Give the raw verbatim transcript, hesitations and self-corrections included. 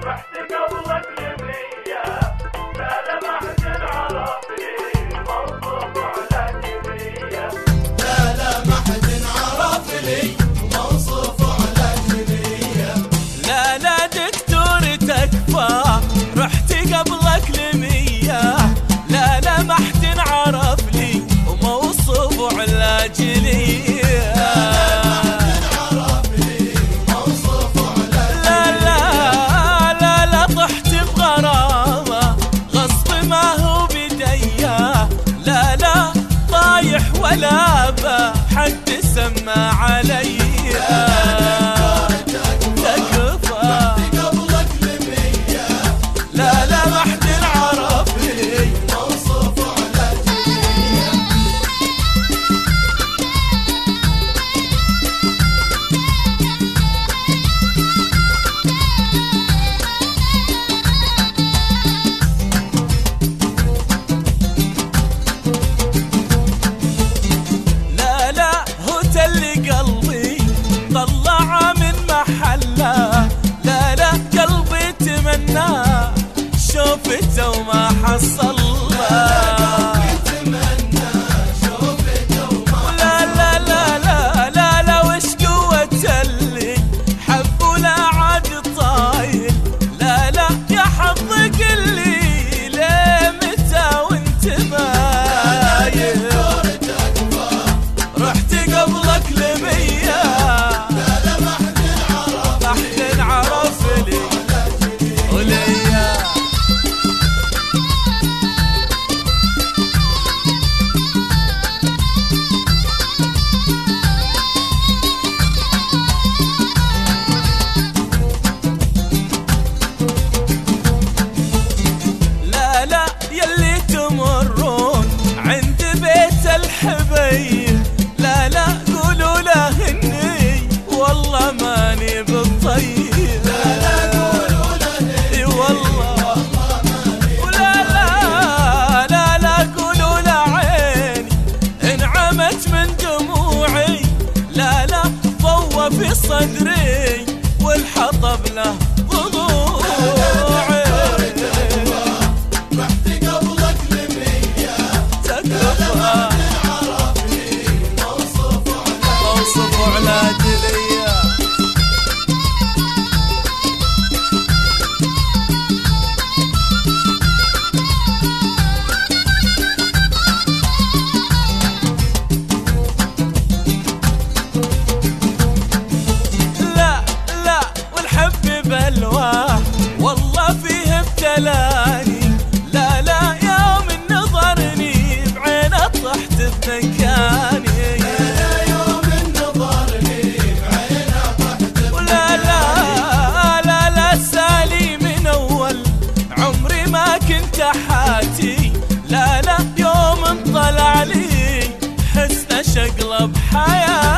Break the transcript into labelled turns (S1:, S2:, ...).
S1: رحت قبلك لمية، لا لا ما حد عرفني موصوف على جمية.
S2: لا لا ما حد عرفني موصوف على جمية.
S3: لا لا دكتور تكفى رحت قبلك لمية، لا لا ما حد عرفني وموصوف على جمية. ولا بحد سمى علي تكفى
S2: قبلك لمية،
S3: لا لا ما حد عرفني
S2: موصوف على جمية.
S3: قلبي طلع من محله، لا لا قلبي تمنى شوفته وما حصله. لا لا لا لا لا لا وش قوة اللي حب ولا عاد طايل. لا لا يا حظك اللي ليه متى وانت مايل. رحت قبلك لمية،
S2: لا لا ما حد عرف
S3: ما حد عرفني وليا. لا لا يلي تمرون عند بيت الحبيب، لا لا قولوا له اني والله ماني بالطيب.
S2: لا لا قولوا له
S3: اي والله
S2: ماني.
S3: ولا لا لا لا قولوا له عيني انعمت من دموعي، لا لا ضوى في صدري والحطب له ضلوعي.
S2: رحت قبلك لمية،
S3: تكفى موصوف على جلية. لا لا والحب بلواه والله فيه ابتلاني، لا لا يوم نظرني بعينه طحت بمكاني. حاتي لا لا يوم طلع لي حسن شقلب حياتي.